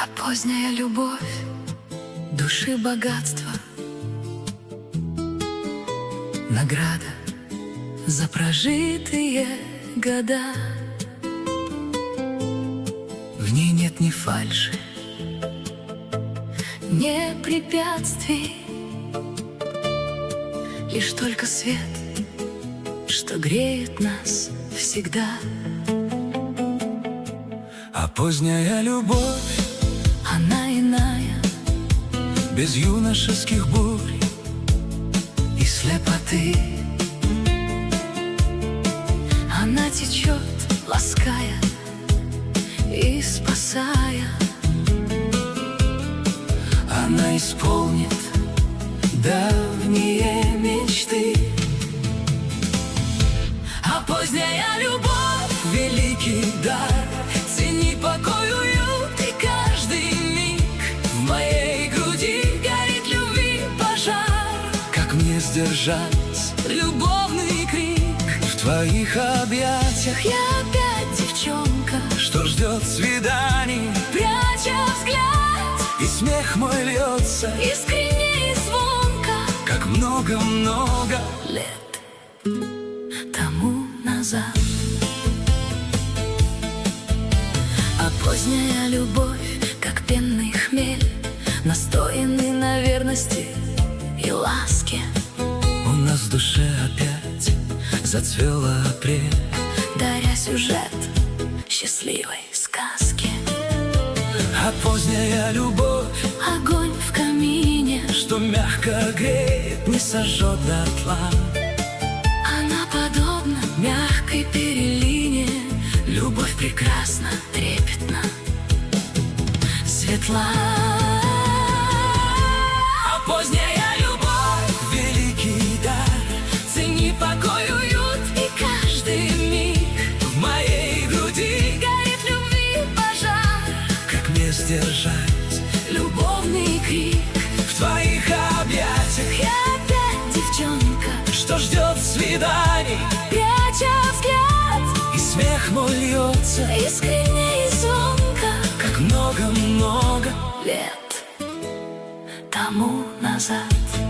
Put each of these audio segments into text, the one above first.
А поздняя любовь души богатства, награда за прожитые года. В ней нет ни фальши, ни препятствий, лишь только свет, что греет нас всегда. А поздняя любовь, она иная, без юношеских бурь и слепоты. Она течет, лаская и спасая. она исполнит давние мечты. А поздняя любовь — великий дар, цени покой, уют и каждый миг. В моей груди горит любви пожар. как мне сдержать Любовный крик в твоих объятиях? я опять девчонка, Что ждет свиданий, пряча взгляд, и смех мой льется, искренне и звонко. как много-много Лет тому назад. А поздняя любовь, как пенный хмель, настоянный на верности и ласке. у нас в душе опять зацвел апрель. Даря сюжет счастливой сказки. А поздняя любовь, Огонь в камине, что мягко греет, не сожжет дотла. она подобна мягкой перелине. Любовь прекрасна, трепетна, светла. А поздняя любовь — великий дар, цени покой, уют и каждый миг. в моей груди Горит любви пожар, как мне сдержать любовный крик. в твоих объятиях? Я опять девчонка, Что ждет свиданий, пряча взгляд, и смех мой льется, искренне и звонко. как много-много Лет тому назад.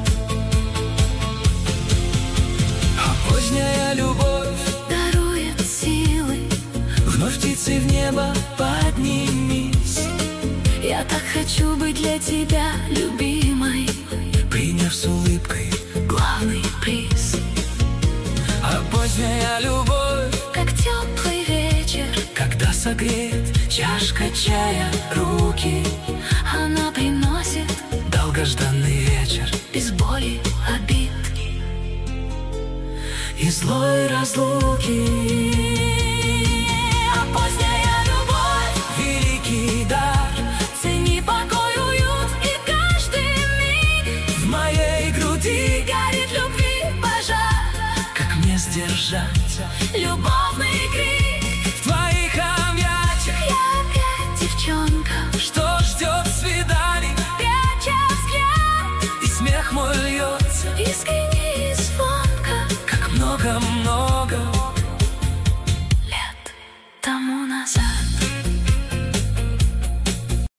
А поздняя любовь, Дарует силы, вновь птицей в небо поднимись. я так хочу быть для тебя любимой. Приняв с улыбкой, Главный приз, а поздняя любовь, как теплый вечер, когда согреет чашка чая руки, она приносит долгожданный вечер без боли, обид и злой разлуки. А поздняя любовь — великий дар, цени покой, уют и каждый миг. в моей груди Горит любви пожар, как мне сдержать любовный крик. в твоих объятиях? Я опять девчонка, Что ждет свиданий, пряча взгляд, и смех мой льется, искренне